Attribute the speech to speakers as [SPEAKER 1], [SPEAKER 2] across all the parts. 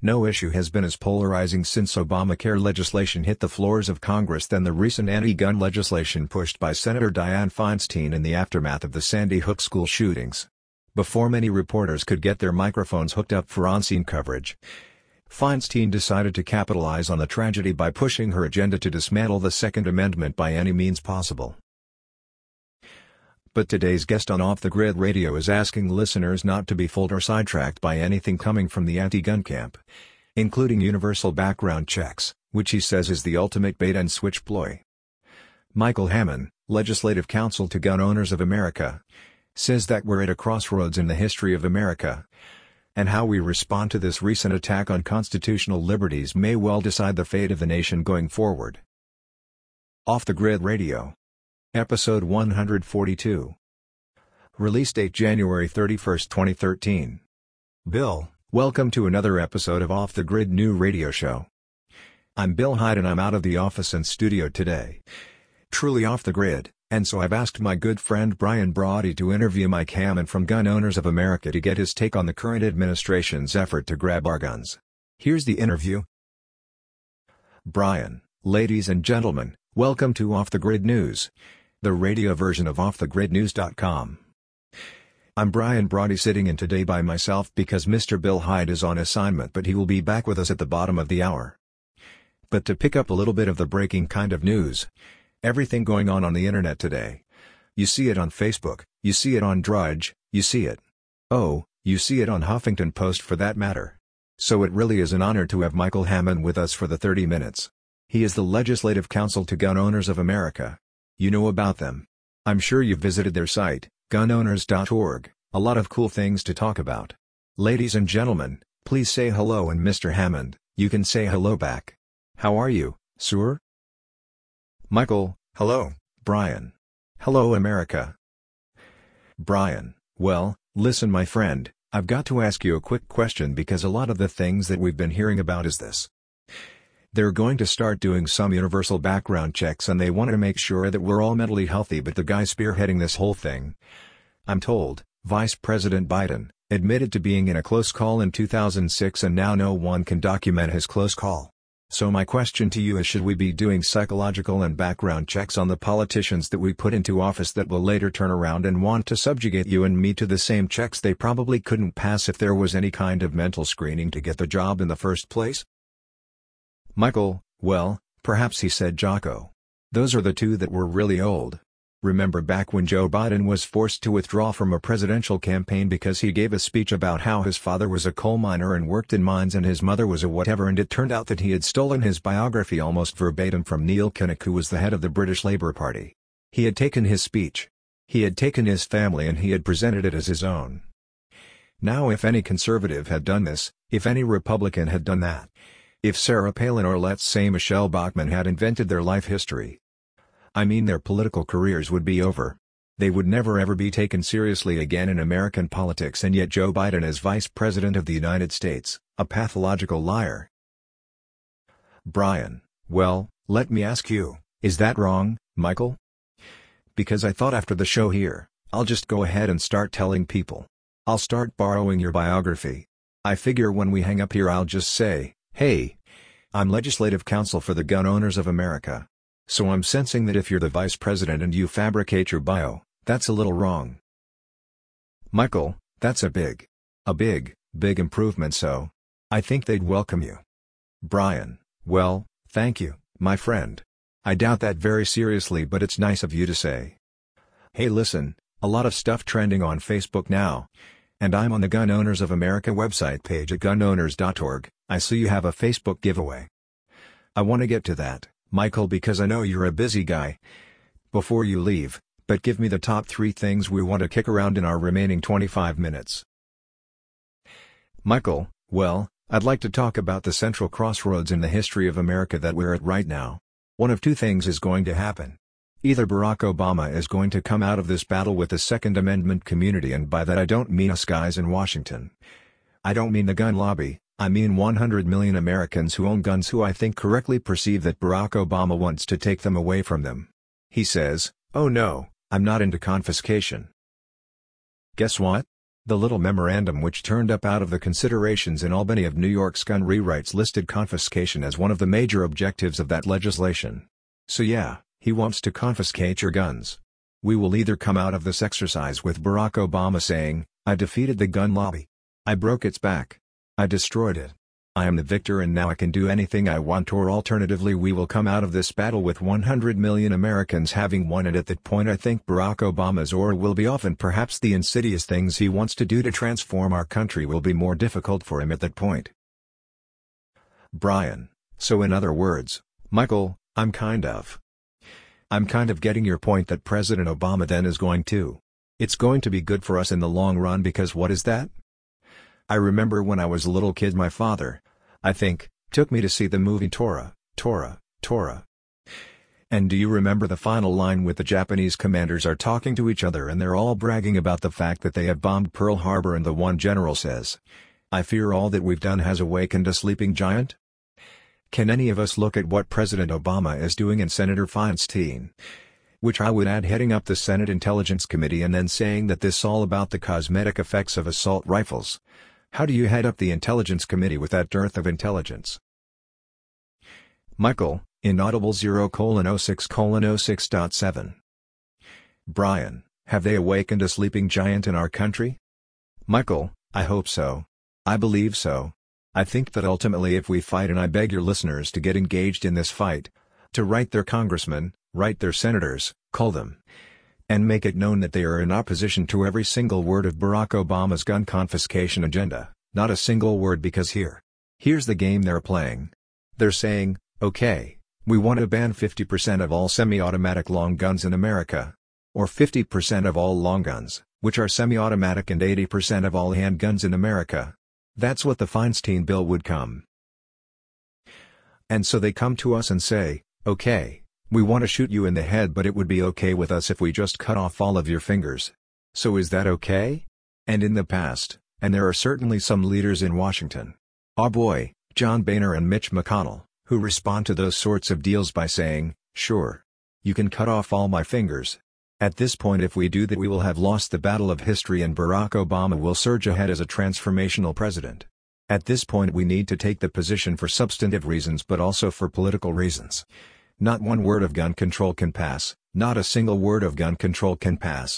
[SPEAKER 1] No issue has been as polarizing since Obamacare legislation hit the floors of Congress than the recent anti-gun legislation pushed by Senator Dianne Feinstein in the aftermath of the Sandy Hook school shootings. Before many reporters could get their microphones hooked up for on-scene coverage, Feinstein decided to capitalize on the tragedy by pushing her agenda to dismantle the Second Amendment by any means possible. But today's guest on Off the Grid Radio is asking listeners not to be fooled or sidetracked by anything coming from the anti-gun camp, including universal background checks, which he says is the ultimate bait-and-switch ploy. Michael Hammond, legislative counsel to Gun Owners of America, says that we're at a crossroads in the history of America, and how we respond to this recent attack on constitutional liberties may well decide the fate of the nation going forward. Off the Grid Radio. Episode 142. Release date January 31, 2013. Bill, welcome to another episode of Off the Grid New Radio Show. I'm Bill Hyde and I'm out of the office and studio today. Truly off the grid, and so I've asked my good friend Brian Brody to interview Mike Hammond from Gun Owners of America to get his take on the current administration's effort to grab our guns. Here's the interview. Brian, ladies and gentlemen, welcome to Off the Grid News, the radio version of offthegridnews.com. I'm Brian Brody sitting in today by myself because Mr. Bill Hyde is on assignment, but he will be back with us at the bottom of the hour. But to pick up a little bit of the breaking kind of news, everything going on the internet today. You see it on Facebook, you see it on Drudge, you see it on Huffington Post for that matter. So it really is an honor to have Michael Hammond with us for the 30 minutes. He is the legislative counsel to Gun Owners of America. You know about them. I'm sure you've visited their site, gunowners.org, a lot of cool things to talk about. Ladies and gentlemen, please say hello, and Mr. Hammond, you can say hello back. How are you, sir? Michael, hello, Brian. Hello, America. Brian, well, listen my friend, I've got to ask you a quick question because a lot of the things that we've been hearing about is this. They're going to start doing some universal background checks and they want to make sure that we're all mentally healthy, but the guy spearheading this whole thing, I'm told, Vice President Biden, admitted to being in a close call in 2006 and now no one can document his close call. So my question to you is, should we be doing psychological and background checks on the politicians that we put into office that will later turn around and want to subjugate you and me to the same checks they probably couldn't pass if there was any kind of mental screening to get the job in the first place? Michael, well, perhaps he said Jocko. Those are the two that were really old. Remember back when Joe Biden was forced to withdraw from a presidential campaign because he gave a speech about how his father was a coal miner and worked in mines and his mother was a whatever, and it turned out that he had stolen his biography almost verbatim from Neil Kinnock, who was the head of the British Labour Party. He had taken his speech. He had taken his family and he had presented it as his own. Now if any conservative had done this, if any Republican had done that, if Sarah Palin or let's say Michelle Bachmann had invented their life history, I mean their political careers would be over. They would never ever be taken seriously again in American politics, and yet Joe Biden is Vice President of the United States, a pathological liar. Brian, well, let me ask you, is that wrong, Michael? Because I thought after the show here, I'll just go ahead and start telling people. I'll start borrowing your biography. I figure when we hang up here I'll just say, hey, I'm legislative counsel for the Gun Owners of America. So I'm sensing that if you're the vice president and you fabricate your bio, that's a little wrong. Michael, that's a big improvement, so I think they'd welcome you. Brian, well, thank you, my friend. I doubt that very seriously, but it's nice of you to say. Hey listen, a lot of stuff trending on Facebook now. And I'm on the Gun Owners of America website page at gunowners.org. I see you have a Facebook giveaway. I want to get to that, Michael, because I know you're a busy guy. Before you leave, but give me the top 3 things we want to kick around in our remaining 25 minutes. Michael, well, I'd like to talk about the central crossroads in the history of America that we're at right now. One of 2 things is going to happen. Either Barack Obama is going to come out of this battle with the Second Amendment community, and by that I don't mean us guys in Washington. I don't mean the gun lobby, I mean 100 million Americans who own guns who I think correctly perceive that Barack Obama wants to take them away from them. He says, oh no, I'm not into confiscation. Guess what? The little memorandum which turned up out of the considerations in Albany of New York's gun rewrites listed confiscation as one of the major objectives of that legislation. So yeah, he wants to confiscate your guns. We will either come out of this exercise with Barack Obama saying, "I defeated the gun lobby. I broke its back. I destroyed it. I am the victor and now I can do anything I want," or alternatively we will come out of this battle with 100 million Americans having won, and at that point I think Barack Obama's oar will be off and perhaps the insidious things he wants to do to transform our country will be more difficult for him at that point. Brian: so in other words, Michael, I'm kind of getting your point that President Obama then is going to. It's going to be good for us in the long run because what is that? I remember when I was a little kid my father, I think, took me to see the movie Tora. And do you remember the final line with the Japanese commanders are talking to each other and they're all bragging about the fact that they have bombed Pearl Harbor and the one general says, "I fear all that we've done has awakened a sleeping giant"? Can any of us look at what President Obama is doing and Senator Feinstein, which I would add heading up the Senate Intelligence Committee, and then saying that this all about the cosmetic effects of assault rifles? How do you head up the Intelligence Committee with that dearth of intelligence? Michael, inaudible 0:06:06.7. Brian: have they awakened a sleeping giant in our country? Michael: I hope so. I believe so. I think that ultimately if we fight, and I beg your listeners to get engaged in this fight, to write their congressmen, write their senators, call them, and make it known that they are in opposition to every single word of Barack Obama's gun confiscation agenda, not a single word, because here's the game they're playing. They're saying, okay, we want to ban 50% of all semi-automatic long guns in America. Or 50% of all long guns, which are semi-automatic, and 80% of all handguns in America. That's what the Feinstein bill would come. And so they come to us and say, okay, we want to shoot you in the head, but it would be okay with us if we just cut off all of your fingers. So is that okay? And in the past, and there are certainly some leaders in Washington, oh boy, John Boehner and Mitch McConnell, who respond to those sorts of deals by saying, sure, you can cut off all my fingers. At this point, if we do that, we will have lost the battle of history and Barack Obama will surge ahead as a transformational president. At this point we need to take the position for substantive reasons but also for political reasons. Not one word of gun control can pass, not a single word of gun control can pass.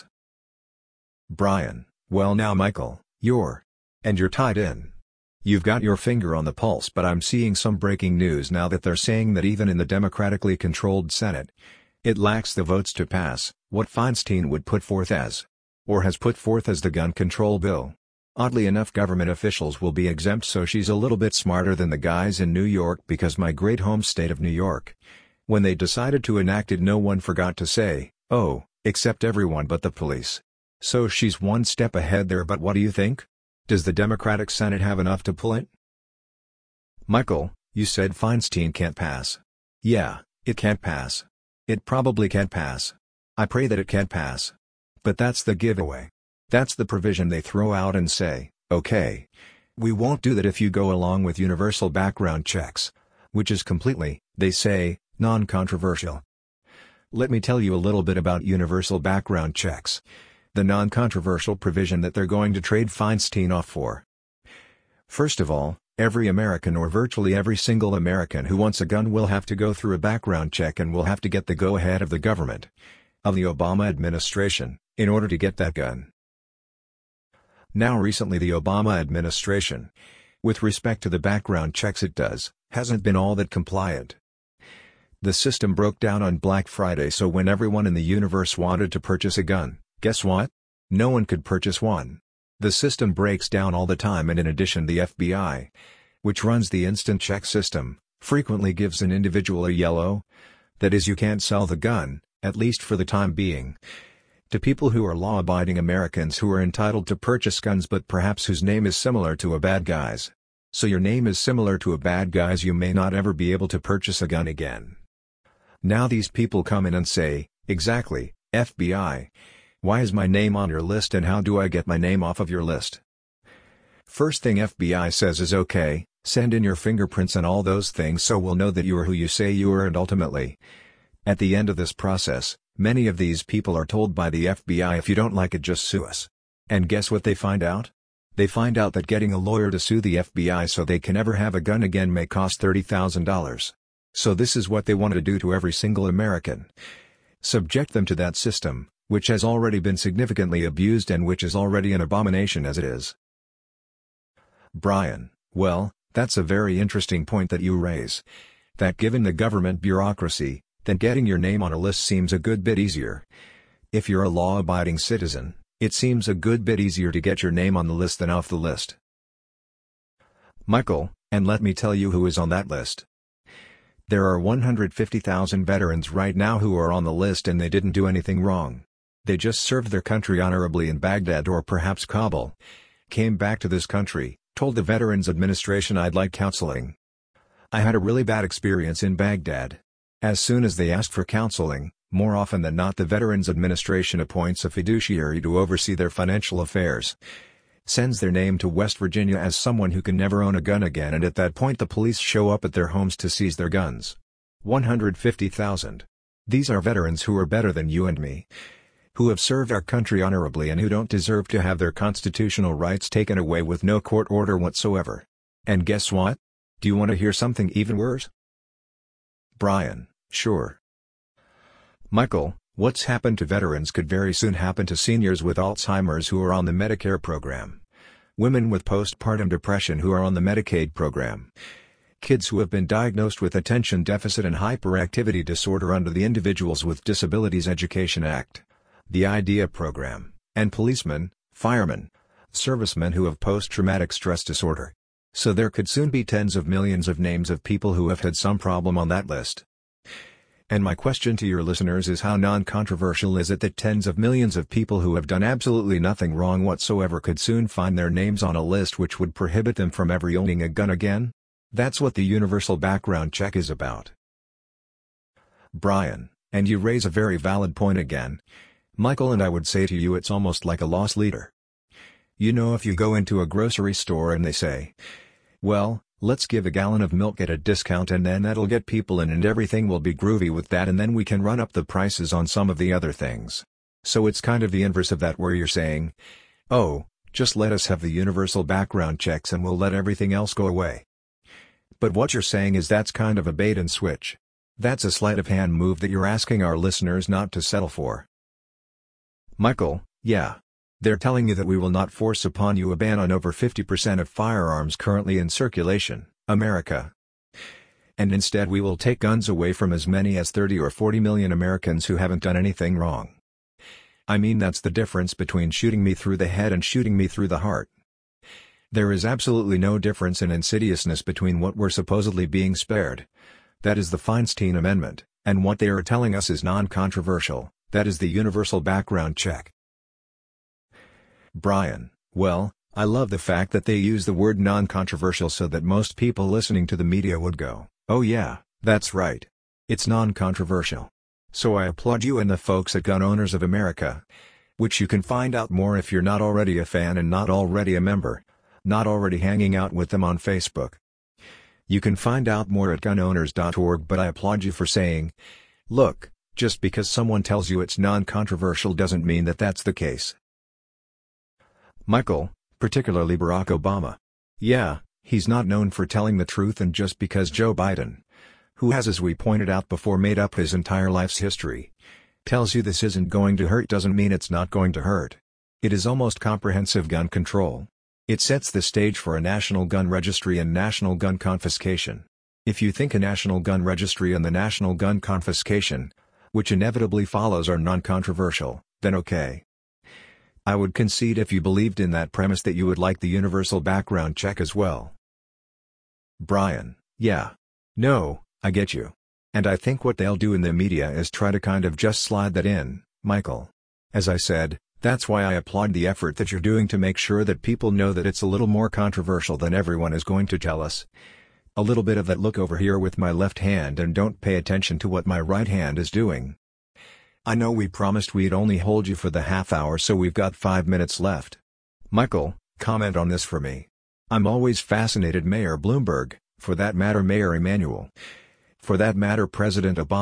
[SPEAKER 1] Brian: well now Michael, you're tied in. You've got your finger on the pulse, but I'm seeing some breaking news now that they're saying that even in the democratically controlled Senate, it lacks the votes to pass what Feinstein would put forth as, or has put forth as, the gun control bill. Oddly enough, government officials will be exempt, so she's a little bit smarter than the guys in New York, because my great home state of New York, when they decided to enact it, no one forgot to say, oh, except everyone but the police. So she's one step ahead there, but what do you think? Does the Democratic Senate have enough to pull it? Michael: you said Feinstein can't pass. Yeah, it can't pass. It probably can't pass. I pray that it can't pass. But that's the giveaway. That's the provision they throw out and say, okay, we won't do that if you go along with universal background checks, which is completely, they say, non-controversial. Let me tell you a little bit about universal background checks, the non-controversial provision that they're going to trade Feinstein off for. First of all, every American, or virtually every single American who wants a gun, will have to go through a background check and will have to get the go-ahead of the government, of the Obama administration, in order to get that gun. Now recently the Obama administration, with respect to the background checks it does, hasn't been all that compliant. The system broke down on Black Friday, so when everyone in the universe wanted to purchase a gun, guess what? No one could purchase one. The system breaks down all the time, and in addition the FBI, which runs the instant check system, frequently gives an individual a yellow, that is, you can't sell the gun, at least for the time being, to people who are law-abiding Americans who are entitled to purchase guns but perhaps whose name is similar to a bad guy's. So your name is similar to a bad guy's, you may not ever be able to purchase a gun again. Now these people come in and say, exactly, FBI, why is my name on your list and how do I get my name off of your list? First thing FBI says is, okay, send in your fingerprints and all those things so we'll know that you are who you say you are, and ultimately, at the end of this process, many of these people are told by the FBI, if you don't like it, just sue us. And guess what they find out? They find out that getting a lawyer to sue the FBI so they can never have a gun again may cost $30,000. So this is what they want to do to every single American. Subject them to that system, which has already been significantly abused and which is already an abomination as it is. Brian, well, that's a very interesting point that you raise. That given the government bureaucracy, then getting your name on a list seems a good bit easier. If you're a law-abiding citizen, it seems a good bit easier to get your name on the list than off the list. Michael, and let me tell you who is on that list. There are 150,000 veterans right now who are on the list and they didn't do anything wrong. They just served their country honorably in Baghdad or perhaps Kabul. Came back to this country, told the Veterans Administration I'd like counseling. I had a really bad experience in Baghdad. As soon as they asked for counseling, more often than not the Veterans Administration appoints a fiduciary to oversee their financial affairs. Sends their name to West Virginia as someone who can never own a gun again, and at that point the police show up at their homes to seize their guns. 150,000. These are veterans who are better than you and me. Who have served our country honorably and who don't deserve to have their constitutional rights taken away with no court order whatsoever. And guess what? Do you want to hear something even worse? Brian, sure. Michael, what's happened to veterans could very soon happen to seniors with Alzheimer's who are on the Medicare program. Women with postpartum depression who are on the Medicaid program. Kids who have been diagnosed with attention deficit and hyperactivity disorder under the Individuals with Disabilities Education Act, the IDEA program, and policemen, firemen, servicemen who have post-traumatic stress disorder. So there could soon be tens of millions of names of people who have had some problem on that list. And my question to your listeners is, how non-controversial is it that tens of millions of people who have done absolutely nothing wrong whatsoever could soon find their names on a list which would prohibit them from ever owning a gun again? That's what the universal background check is about. Brian, and you raise a very valid point again. Michael, and I would say to you it's almost like a loss leader. You know, if you go into a grocery store and they say, well, let's give a gallon of milk at a discount and then that'll get people in and everything will be groovy with that, and then we can run up the prices on some of the other things. So it's kind of the inverse of that, where you're saying, oh, just let us have the universal background checks and we'll let everything else go away. But what you're saying is that's kind of a bait and switch. That's a sleight of hand move that you're asking our listeners not to settle for. Michael, yeah. They're telling you that we will not force upon you a ban on over 50% of firearms currently in circulation, America. And instead we will take guns away from as many as 30 or 40 million Americans who haven't done anything wrong. I mean, that's the difference between shooting me through the head and shooting me through the heart. There is absolutely no difference in insidiousness between what we're supposedly being spared. That is the Feinstein Amendment, and what they are telling us is non-controversial, that is the universal background check. Brian, well, I love the fact that they use the word non-controversial so that most people listening to the media would go, oh yeah, that's right. It's non-controversial. So I applaud you and the folks at Gun Owners of America. Which you can find out more if you're not already a fan and not already a member, not already hanging out with them on Facebook. You can find out more at gunowners.org, but I applaud you for saying, look, just because someone tells you it's non-controversial doesn't mean that that's the case. Michael, particularly Barack Obama. Yeah, he's not known for telling the truth, and just because Joe Biden, who has, as we pointed out before, made up his entire life's history, tells you this isn't going to hurt doesn't mean it's not going to hurt. It is almost comprehensive gun control. It sets the stage for a national gun registry and national gun confiscation. If you think a national gun registry and the national gun confiscation, which inevitably follows, are non-controversial, then okay. I would concede if you believed in that premise that you would like the universal background check as well. Brian, yeah. No, I get you. And I think what they'll do in the media is try to kind of just slide that in, Michael. As I said, that's why I applaud the effort that you're doing to make sure that people know that it's a little more controversial than everyone is going to tell us. A little bit of that look over here with my left hand and don't pay attention to what my right hand is doing. I know we promised we'd only hold you for the half hour, so we've got 5 minutes left. Michael, comment on this for me. I'm always fascinated. Mayor Bloomberg, for that matter Mayor Emanuel, for that matter President Obama,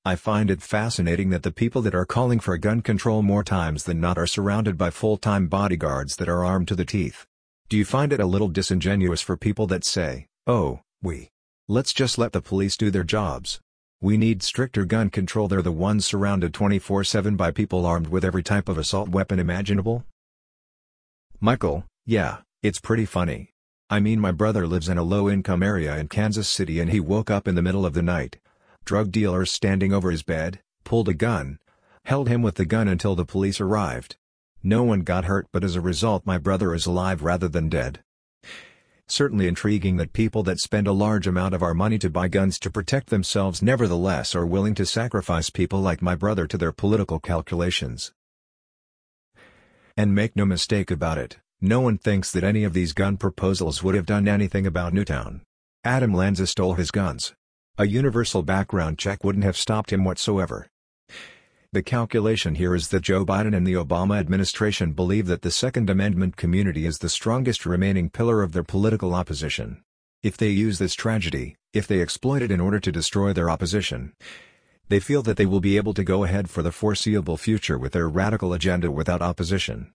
[SPEAKER 1] I find it fascinating that the people that are calling for gun control more times than not are surrounded by full-time bodyguards that are armed to the teeth. Do you find it a little disingenuous for people that say, "Oh, let's just let the police do their jobs. We need stricter gun control"? They're the ones surrounded 24/7 by people armed with every type of assault weapon imaginable. Michael: Yeah, it's pretty funny. I mean, my brother lives in a low-income area in Kansas City and he woke up in the middle of the night. Drug dealers standing over his bed, pulled a gun, held him with the gun until the police arrived. No one got hurt, but as a result my brother is alive rather than dead. Certainly intriguing that people that spend a large amount of our money to buy guns to protect themselves nevertheless are willing to sacrifice people like my brother to their political calculations. And make no mistake about it, no one thinks that any of these gun proposals would have done anything about Newtown. Adam Lanza stole his guns. A universal background check wouldn't have stopped him whatsoever. The calculation here is that Joe Biden and the Obama administration believe that the Second Amendment community is the strongest remaining pillar of their political opposition. If they use this tragedy, if they exploit it in order to destroy their opposition, they feel that they will be able to go ahead for the foreseeable future with their radical agenda without opposition.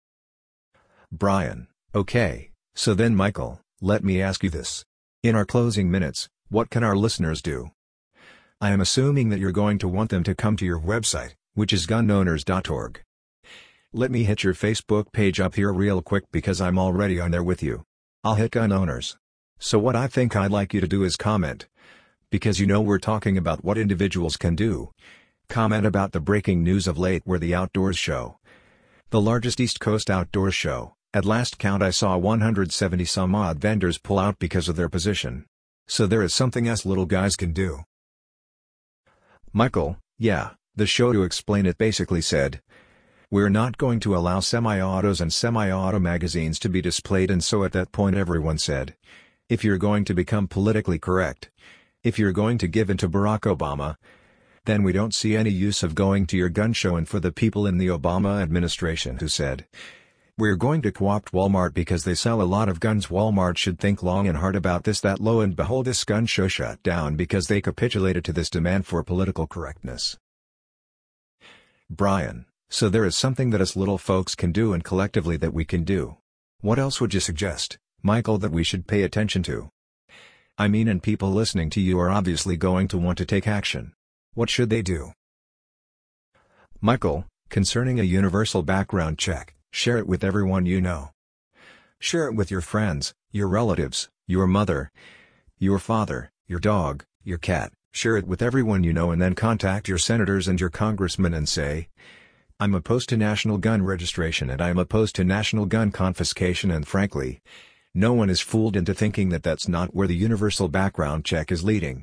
[SPEAKER 1] Brian: Okay, so then Michael, let me ask you this. In our closing minutes, what can our listeners do? I am assuming that you're going to want them to come to your website, which is gunowners.org. Let me hit your Facebook page up here real quick because I'm already on there with you. I'll hit Gun Owners. So what I think I'd like you to do is comment. Because you know we're talking about what individuals can do. Comment about the breaking news of late where the Outdoors Show, the largest East Coast outdoors show, at last count I saw 170 some odd vendors pull out because of their position. So there is something us little guys can do. Michael: Yeah, the show to explain it basically said, "We're not going to allow semi-autos and semi-auto magazines to be displayed," and so at that point everyone said, if you're going to become politically correct, if you're going to give in to Barack Obama, then we don't see any use of going to your gun show. And for the people in the Obama administration who said, "We're going to co-opt Walmart because they sell a lot of guns," Walmart should think long and hard about this. That lo and behold, this gun show shut down because they capitulated to this demand for political correctness. Brian: So there is something that us little folks can do and collectively that we can do. What else would you suggest, Michael, that we should pay attention to? I mean, and people listening to you are obviously going to want to take action. What should they do? Michael: Concerning a universal background check, share it with everyone you know. Share it with your friends, your relatives, your mother, your father, your dog, your cat. Share it with everyone you know and then contact your senators and your congressmen and say, "I'm opposed to national gun registration and I'm opposed to national gun confiscation," and frankly, no one is fooled into thinking that that's not where the universal background check is leading.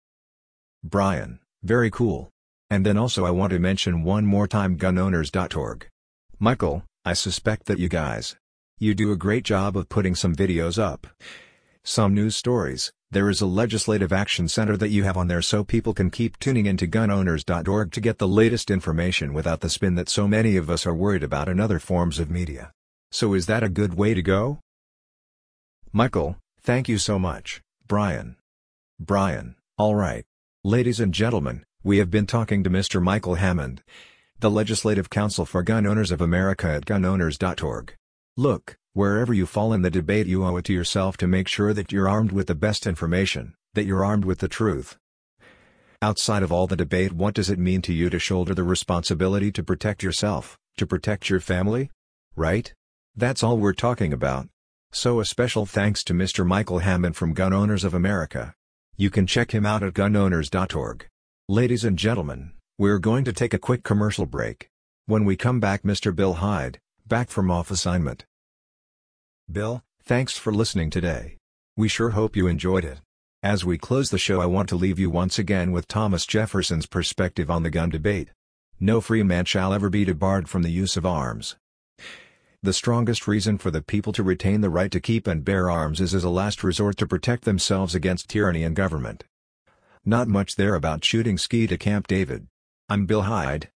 [SPEAKER 1] Brian: Very cool. And then also I want to mention one more time gunowners.org. Michael: I suspect that you do a great job of putting some videos up, some news stories. There is a legislative action center that you have on there, so people can keep tuning into gunowners.org to get the latest information without the spin that so many of us are worried about in other forms of media. So is that a good way to go? Michael: Thank you so much, Brian. All right. Ladies and gentlemen, we have been talking to Mr. Michael Hammond, the Legislative Counsel for Gun Owners of America at gunowners.org. Look, wherever you fall in the debate, you owe it to yourself to make sure that you're armed with the best information, that you're armed with the truth. Outside of all the debate, what does it mean to you to shoulder the responsibility to protect yourself, to protect your family? Right? That's all we're talking about. So a special thanks to Mr. Michael Hammond from Gun Owners of America. You can check him out at gunowners.org. Ladies and gentlemen, we're going to take a quick commercial break. When we come back, Mr. Bill Hyde, back from off assignment. Bill, thanks for listening today. We sure hope you enjoyed it. As we close the show, I want to leave you once again with Thomas Jefferson's perspective on the gun debate. No free man shall ever be debarred from the use of arms. The strongest reason for the people to retain the right to keep and bear arms is as a last resort to protect themselves against tyranny and government. Not much there about shooting ski to Camp David. I'm Bill Hyde,